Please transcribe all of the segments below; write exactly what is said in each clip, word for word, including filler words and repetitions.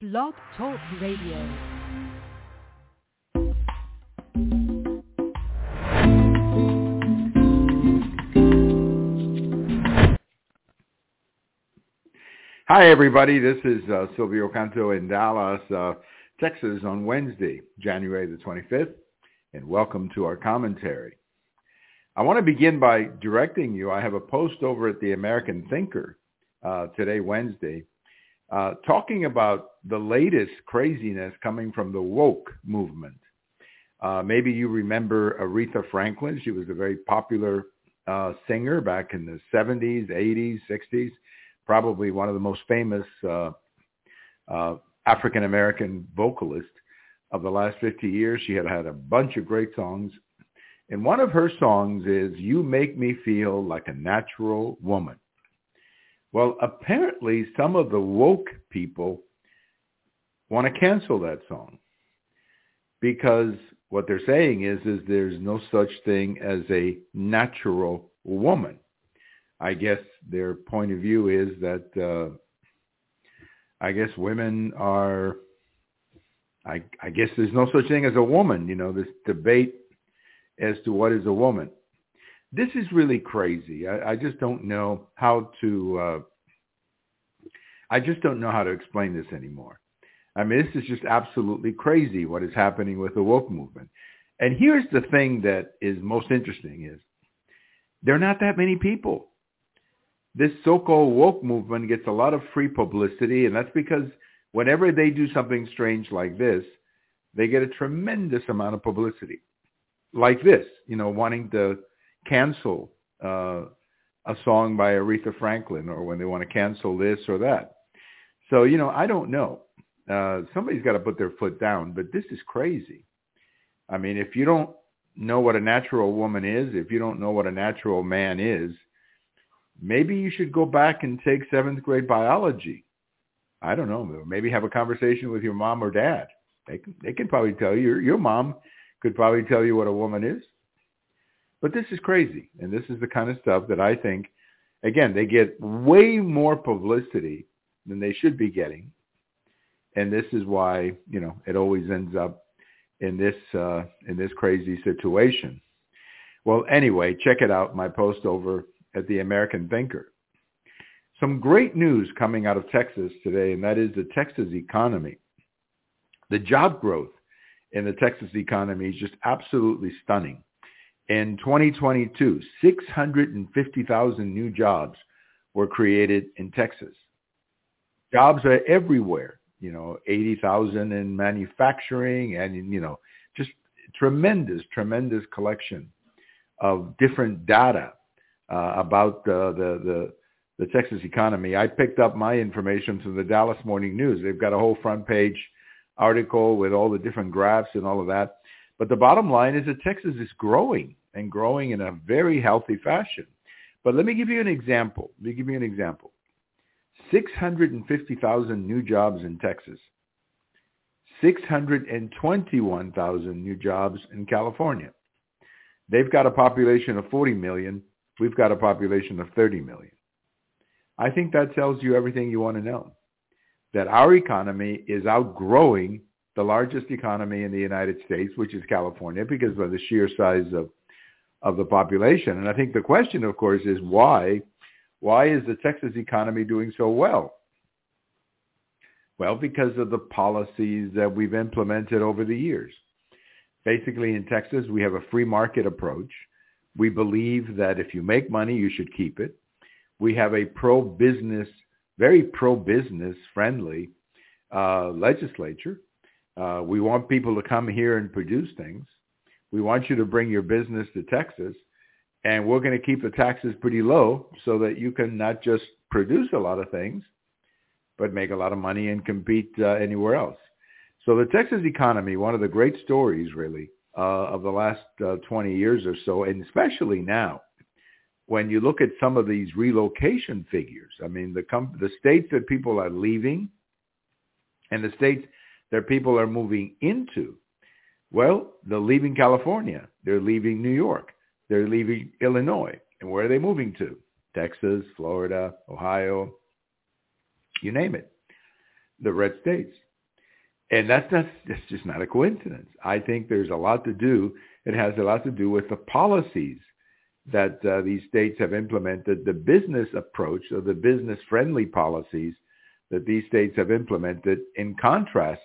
Blog Talk Radio. Hi, everybody. This is uh, Silvio Canto in Dallas, uh, Texas on Wednesday, January the twenty-fifth, and welcome to our commentary. I want to begin by directing you. I have a post over at the American Thinker uh, today, Wednesday, uh, talking about the latest craziness coming from the woke movement. Uh, maybe you remember Aretha Franklin. She was a very popular uh, singer back in the seventies, eighties, sixties. Probably one of the most famous uh, uh, African-American vocalists of the last fifty years. She had had a bunch of great songs. And one of her songs is, "You Make Me Feel Like a Natural Woman." Well, apparently some of the woke people want to cancel that song because what they're saying is, is there's no such thing as a natural woman. I guess their point of view is that uh, I guess women are, I, I guess there's no such thing as a woman, you know, this debate as to what is a woman. This is really crazy. I, I just don't know how to, uh, I just don't know how to explain this anymore. I mean, this is just absolutely crazy what is happening with the woke movement. And here's the thing that is most interesting is there are not that many people. This so-called woke movement gets a lot of free publicity, and that's because whenever they do something strange like this, they get a tremendous amount of publicity. Like this, you know, wanting to cancel uh, a song by Aretha Franklin, or when they want to cancel this or that. So, you know, I don't know. Uh, somebody's got to put their foot down, but this is crazy. I mean, if you don't know what a natural woman is, if you don't know what a natural man is, maybe you should go back and take seventh grade biology. I don't know. Maybe have a conversation with your mom or dad. They can, they can probably tell you. Your, your mom could probably tell you what a woman is. But this is crazy. And this is the kind of stuff that I think, again, they get way more publicity than they should be getting. And this is why, you know, it always ends up in this uh, in this crazy situation. Well, anyway, check it out, my post over at the American Thinker. Some great news coming out of Texas today, and that is the Texas economy. The job growth in the Texas economy is just absolutely stunning. In twenty twenty-two, six hundred fifty thousand new jobs were created in Texas. Jobs are everywhere, you know, eighty thousand in manufacturing and, you know, just tremendous, tremendous collection of different data Uh, about the, the the the Texas economy. I picked up my information from the Dallas Morning News. They've got a whole front page article with all the different graphs and all of that. But the bottom line is that Texas is growing and growing in a very healthy fashion. But let me give you an example. Let me give you an example. six hundred fifty thousand new jobs in Texas. six hundred twenty-one thousand new jobs in California. They've got a population of forty million. We've got a population of thirty million. I think that tells you everything you want to know, that our economy is outgrowing the largest economy in the United States, which is California, because of the sheer size of, of the population. And I think the question, of course, is why? Why is the Texas economy doing so well? Well, because of the policies that we've implemented over the years. Basically, in Texas, we have a free market approach. We believe that if you make money, you should keep it. We have a pro-business, very pro-business friendly uh, legislature. Uh, we want people to come here and produce things. We want you to bring your business to Texas, and we're going to keep the taxes pretty low so that you can not just produce a lot of things, but make a lot of money and compete uh, anywhere else. So the Texas economy, one of the great stories, really, Uh, of the last uh, twenty years or so, and especially now, when you look at some of these relocation figures. I mean, the com- the states that people are leaving and the states that people are moving into, well, they're leaving California. They're leaving New York. They're leaving Illinois. And where are they moving to? Texas, Florida, Ohio, you name it. The red states. And that's, not, that's just not a coincidence. I think there's a lot to do. It has a lot to do with the policies that uh, these states have implemented, the business approach or the business-friendly policies that these states have implemented, in contrast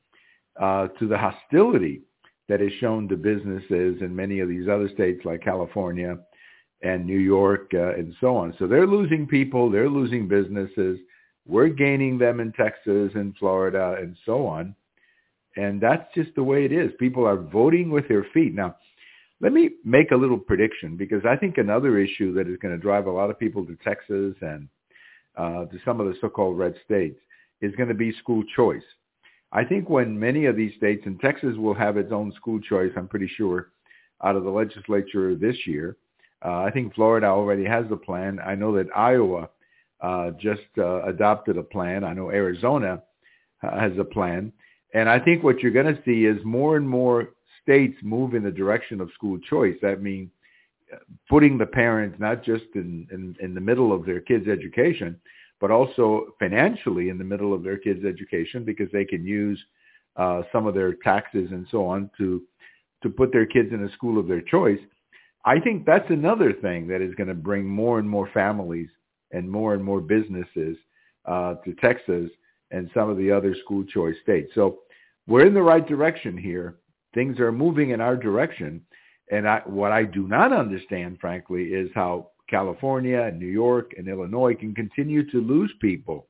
uh, to the hostility that is shown to businesses in many of these other states like California and New York uh, and so on. So they're losing people, they're losing businesses. We're gaining them in Texas and Florida and so on. And that's just the way it is. People are voting with their feet. Now, let me make a little prediction, because I think another issue that is going to drive a lot of people to Texas and uh, to some of the so-called red states is going to be school choice. I think when many of these states, and Texas will have its own school choice, I'm pretty sure, out of the legislature this year. Uh, I think Florida already has a plan. I know that Iowa uh, just uh, adopted a plan. I know Arizona uh, has a plan. And I think what you're going to see is more and more states move in the direction of school choice. That means putting the parents not just in, in, in the middle of their kids' education, but also financially in the middle of their kids' education, because they can use uh, some of their taxes and so on to to put their kids in a school of their choice. I think that's another thing that is going to bring more and more families and more and more businesses uh, to Texas and some of the other school choice states. So we're in the right direction here. Things are moving in our direction. And I, what I do not understand, frankly, is how California and New York and Illinois can continue to lose people.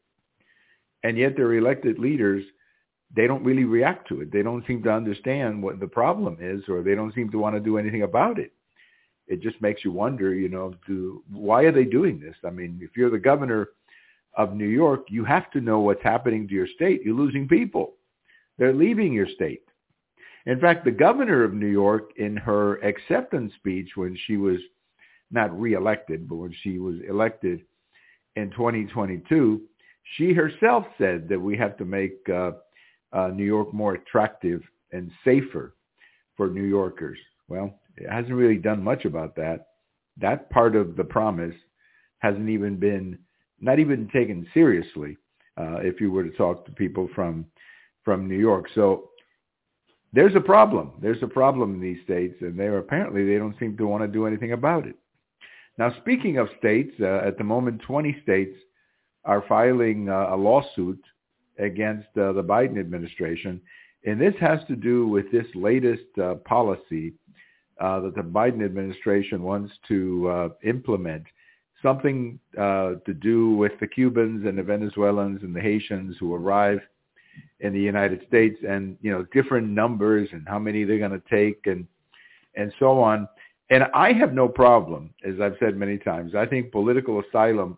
And yet their elected leaders, they don't really react to it. They don't seem to understand what the problem is, or they don't seem to want to do anything about it. It just makes you wonder, you know, do, why are they doing this? I mean, if you're the governor of New York, you have to know what's happening to your state. You're losing people. They're leaving your state. In fact, the governor of New York, in her acceptance speech when she was not reelected, but when she was elected in twenty twenty-two, she herself said that we have to make uh, uh, New York more attractive and safer for New Yorkers. Well, it hasn't really done much about that. That part of the promise hasn't even been, not even taken seriously uh, if you were to talk to people from from New York. So there's a problem. There's a problem in these states, and they are, apparently they don't seem to want to do anything about it. Now, speaking of states, uh, at the moment, twenty states are filing uh, a lawsuit against uh, the Biden administration, and this has to do with this latest uh, policy uh, that the Biden administration wants to uh, implement, something uh, to do with the Cubans and the Venezuelans and the Haitians who arrive in the United States, and, you know, different numbers and how many they're going to take and and so on. And I have no problem, as I've said many times. I think political asylum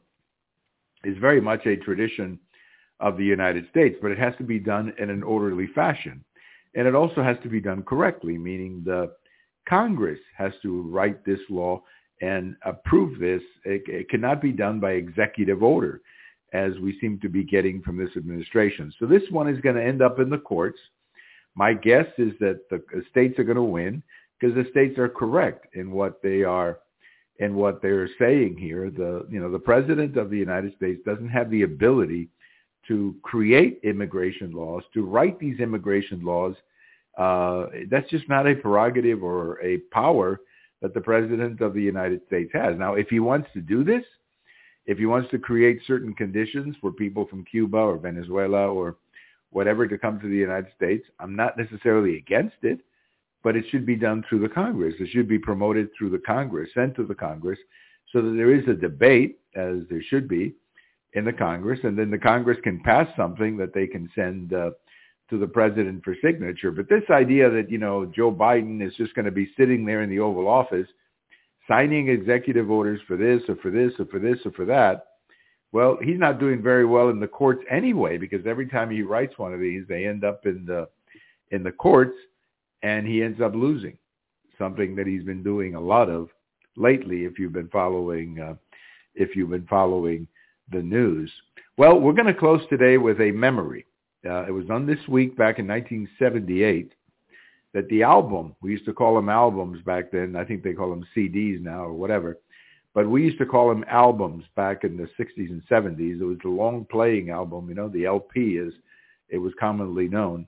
is very much a tradition of the United States, but it has to be done in an orderly fashion. And it also has to be done correctly, meaning the Congress has to write this law and approve this. It, it cannot be done by executive order, as we seem to be getting from this administration. So this one is going to end up in the courts. My guess is that the states are going to win, because the states are correct in what they are, in what they're saying here. The, you know, the president of the United States doesn't have the ability to create immigration laws, to write these immigration laws. Uh, that's just not a prerogative or a power that the president of the United States has. Now, if he wants to do this, if he wants to create certain conditions for people from Cuba or Venezuela or whatever to come to the United States, I'm not necessarily against it, but it should be done through the Congress. It should be promoted through the Congress, sent to the Congress, so that there is a debate, as there should be, in the Congress, and then the Congress can pass something that they can send uh, to the president for signature. But this idea that, you know, Joe Biden is just going to be sitting there in the Oval Office signing executive orders for this or for this or for this or for that, well, he's not doing very well in the courts anyway, because every time he writes one of these, they end up in the in the courts, and he ends up losing, something that he's been doing a lot of lately, if you've been following uh, if you've been following the news. Well, we're going to close today with a memory. Uh, it was done this week back in nineteen seventy-eight. That the album, we used to call them albums back then. I think they call them C Ds now or whatever. But we used to call them albums back in the sixties and seventies. It was the long playing album, you know, the L P as it was commonly known.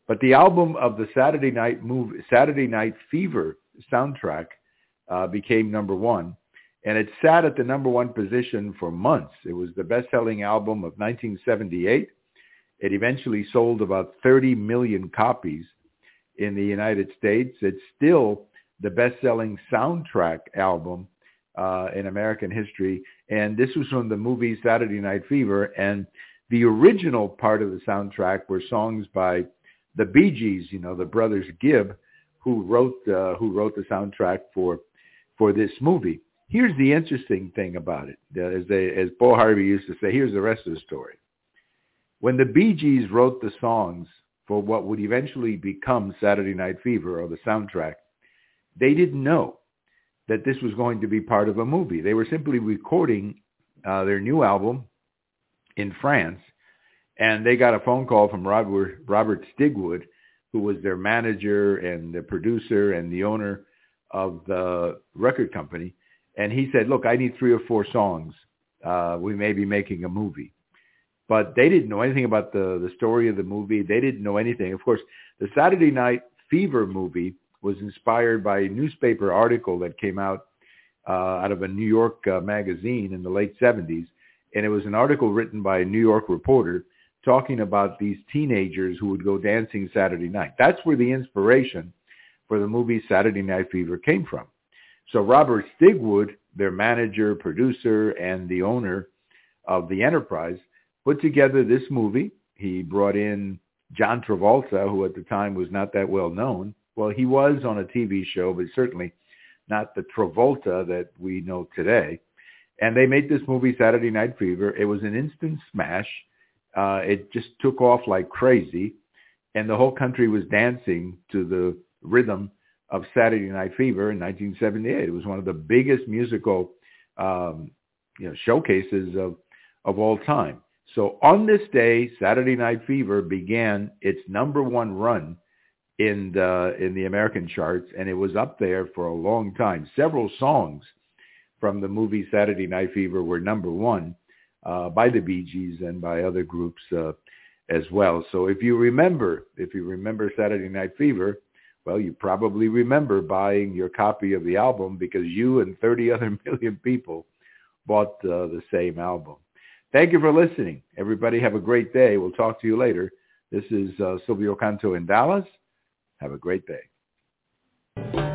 But the album of the Saturday Night movie, Saturday Night Fever soundtrack uh, became number one, and it sat at the number one position for months. It was the best-selling album of nineteen seventy-eight. It eventually sold about thirty million copies in the United States. It's still the best-selling soundtrack album uh, in American history, and this was from the movie Saturday Night Fever, and the original part of the soundtrack were songs by the Bee Gees, you know, the brothers Gibb, who wrote uh, who wrote the soundtrack for for this movie. Here's the interesting thing about it. As they, as Bo Harvey used to say, here's the rest of the story. When the Bee Gees wrote the songs for what would eventually become Saturday Night Fever, or the soundtrack, they didn't know that this was going to be part of a movie. They were simply recording uh, their new album in France, and they got a phone call from Robert, Robert Stigwood, who was their manager and the producer and the owner of the record company. And he said, look, I need three or four songs. Uh, we may be making a movie. But they didn't know anything about the, the story of the movie. They didn't know anything. Of course, the Saturday Night Fever movie was inspired by a newspaper article that came out uh, out of a New York uh, magazine in the late seventies. And it was an article written by a New York reporter talking about these teenagers who would go dancing Saturday night. That's where the inspiration for the movie Saturday Night Fever came from. So Robert Stigwood, their manager, producer, and the owner of the enterprise, put together this movie. He brought in John Travolta, who at the time was not that well known. Well, he was on a T V show, but certainly not the Travolta that we know today. And they made this movie Saturday Night Fever. It was an instant smash. Uh, it just took off like crazy, and the whole country was dancing to the rhythm of Saturday Night Fever in nineteen seventy-eight. It was one of the biggest musical um, you know, showcases of, of all time. So on this day, Saturday Night Fever began its number one run in the, in the American charts, and it was up there for a long time. Several songs from the movie Saturday Night Fever were number one uh, by the Bee Gees and by other groups uh, as well. So if you remember, if you remember Saturday Night Fever, well, you probably remember buying your copy of the album because you and thirty other million people bought uh, the same album. Thank you for listening. Everybody have a great day. We'll talk to you later. This is uh, Silvio Canto in Dallas. Have a great day.